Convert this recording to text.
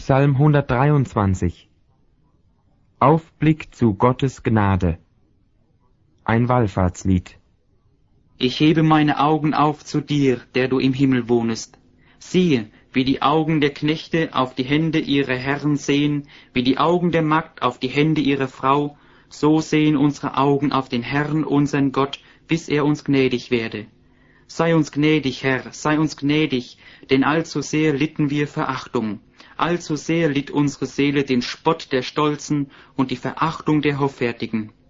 Psalm 123. Aufblick zu Gottes Gnade. Ein Wallfahrtslied. Ich hebe meine Augen auf zu dir, der du im Himmel wohnest. Siehe, wie die Augen der Knechte auf die Hände ihrer Herren sehen, wie die Augen der Magd auf die Hände ihrer Frau, so sehen unsere Augen auf den Herrn, unseren Gott, bis er uns gnädig werde. Sei uns gnädig, Herr, sei uns gnädig, denn allzu sehr litten wir Verachtung. Allzu sehr litt unsere Seele den Spott der Stolzen und die Verachtung der Hoffärtigen.